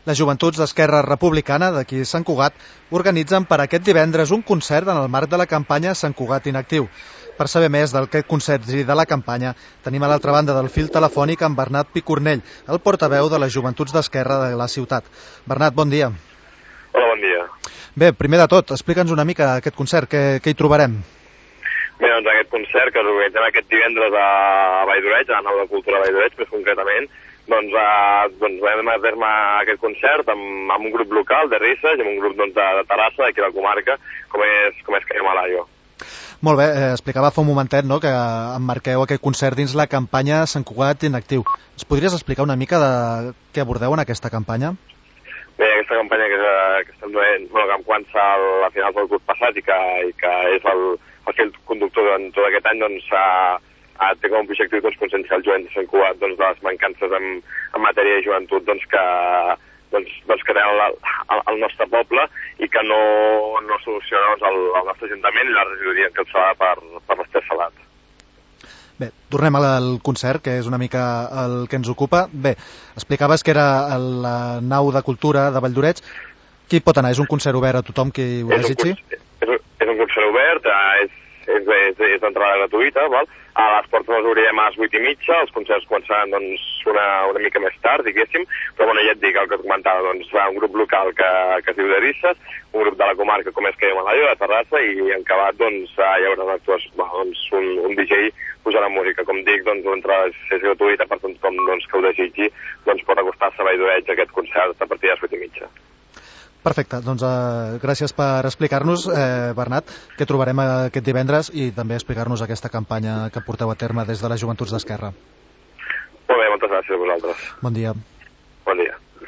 Les joventuts d'Esquerra Republicana d'aquí Sant Cugat organitzen per aquest divendres un concert en el marc de la campanya Sant Cugat Inactiu. Per saber més d'aquest concert i de la campanya, tenim a l'altra banda del fil telefònic amb Bernat Picornell, el portaveu de les joventuts d'Esquerra de la ciutat. Bernat, bon dia. Hola, bon dia. Bé, primer de tot, explica'ns una mica aquest concert, què hi trobarem? Bé, doncs aquest concert que organitzem aquest divendres a Valldoreig, a la Nau de Cultura Valldoreig, més concretament, doncs vam a terme aquest concert amb un grup local de Risses i amb un grup de Terrassa, d'aquí a la comarca, com és Cayo Malayo. Molt bé, explicava fa un momentet, no?, que emmarqueu aquest concert dins la campanya Sant Cugat Inactiu. Ens podries explicar una mica de què abordeu en aquesta campanya? Bé, aquesta campanya que estem duent, que em comença a finals del curs passat i que és el fil conductor durant tot aquest any, doncs té com a objectiu conscienciar el jovent de Sant Cugat de les mancances en matèria de joventut que tenen el nostre poble i que no soluciona el nostre ajuntament i la regidoria encapçalada per l'Ester Salat. Bé, tornem al concert, que és una mica el que ens ocupa. Bé, explicaves que era a la Nau de Cultura de Valldoreig. Qui pot anar? És un concert obert a tothom qui ho desitgi? És un concert obert, és d'entrada gratuïta, val? A les portes les obrirem a les 8:30, els concerts començaran una mica més tard, diguéssim, però ja et dic el que et comentava, un grup local que es diu de Risses, un grup de la comarca com és Cayo Malayo, de Terrassa, i en acabat hi haurà un DJ posarà música. Com dic, l'entrada és gratuïta, per tant, que ho desitgi, pot acostar-se a Valldoreig a aquest concert a partir de les 8:30. Perfecte, doncs gràcies per explicar-nos, Bernat, què trobarem aquest divendres i també explicar-nos aquesta campanya que porteu a terme des de les Joventuts d'Esquerra. Molt bé, moltes gràcies a vosaltres. Bon dia.